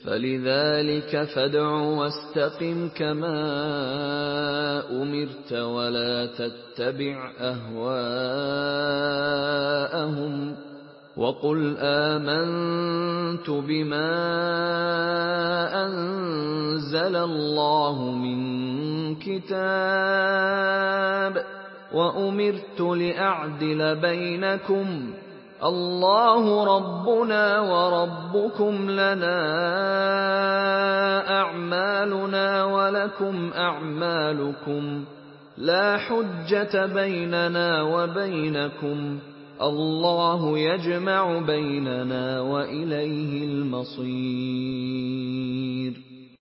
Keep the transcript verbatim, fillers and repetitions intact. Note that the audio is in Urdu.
فَلِذَٰلِكَ فَادْعُ وَاسْتَقِمْ كَمَا أُمِرْتَ وَلَا تَتَّبِعْ أَهْوَاءَهُمْ وَقُلْ آمَنتُ بِمَا أَنزَلَ اللَّهُ مِن كِتَابٍ وَأُمِرْتُ لِأَعْدِلَ بَيْنَكُمْ اللَّهُ رَبُّنَا وَرَبُّكُمْ لَنَا أَعْمَالُنَا وَلَكُمْ أَعْمَالُكُمْ لَا حُجَّةَ بَيْنَنَا وَبَيْنَكُمْ اللَّهُ يَجْمَعُ بَيْنَنَا وَإِلَيْهِ الْمَصِيرُ.